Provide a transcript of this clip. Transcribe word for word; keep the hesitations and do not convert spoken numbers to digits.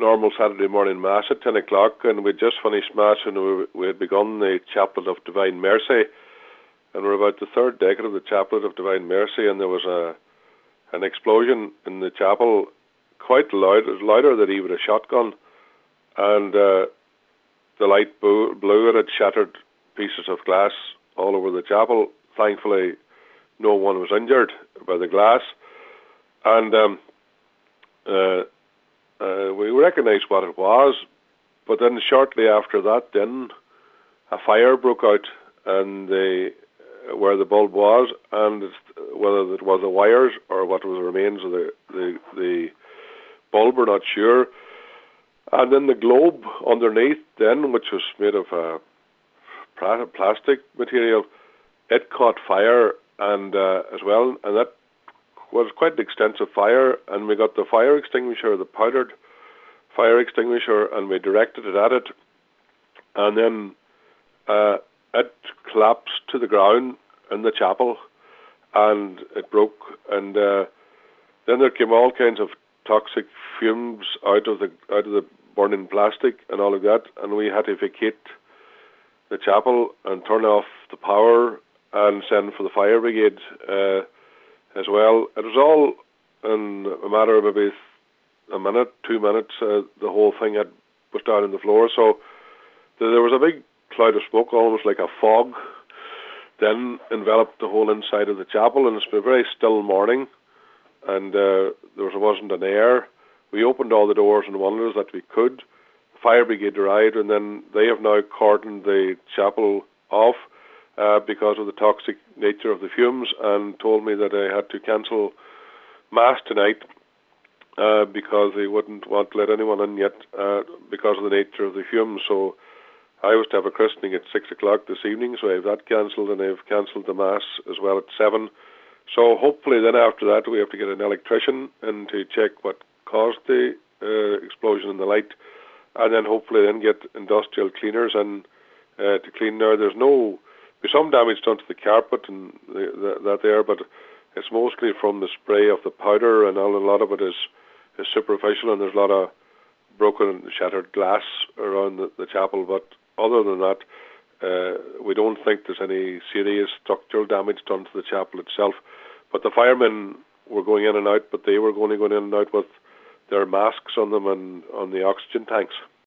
normal Saturday morning Mass at ten o'clock, and we'd just finished Mass, and we, we had begun the Chaplet of Divine Mercy, and we're about the third decade of the Chaplet of Divine Mercy, and there was a an explosion in the chapel, quite loud, it was louder than even a shotgun, and uh, the light blew, blew, it had shattered pieces of glass all over the chapel. Thankfully, no one was injured by the glass, and um, uh, uh, we recognised what it was, but then shortly after that, then a fire broke out, and the where the bulb was, and whether it was the wires or what was the remains of the, the, the bulb, we're not sure. And then the globe underneath then, which was made of uh, plastic material, it caught fire and uh, as well, and that was quite an extensive fire, and we got the fire extinguisher, the powdered fire extinguisher, and we directed it at it, and then uh, it collapsed to the ground in the chapel, and it broke, and uh, then there came all kinds of toxic fumes out of the out of the burning plastic and all of that, and we had to vacate the chapel and turn off the power and send for the fire brigade uh, as well. It was all in a matter of maybe a minute, two minutes. Uh, the whole thing had was down on the floor, so there was a big cloud of smoke, almost like a fog, then enveloped the whole inside of the chapel, and it's been a very still morning, and uh, there was, wasn't an air. We opened all the doors and windows that we could. The fire brigade arrived, and then they have now cordoned the chapel off uh, because of the toxic nature of the fumes, and told me that I had to cancel Mass tonight uh, because they wouldn't want to let anyone in yet uh, because of the nature of the fumes. So I was to have a christening at six o'clock this evening, so I have that cancelled, and I've cancelled the Mass as well at seven. So hopefully then after that we have to get an electrician in to check what caused the uh, explosion in the light, and then hopefully then get industrial cleaners in uh, to clean. Now there's no, there's some damage done to the carpet and the, the, that there, but it's mostly from the spray of the powder, and all, a lot of it is, is superficial, and there's a lot of broken and shattered glass around the, the chapel, but other than that, uh, we don't think there's any serious structural damage done to the chapel itself. But the firemen were going in and out, but they were only going in and out with their masks on them and on the oxygen tanks.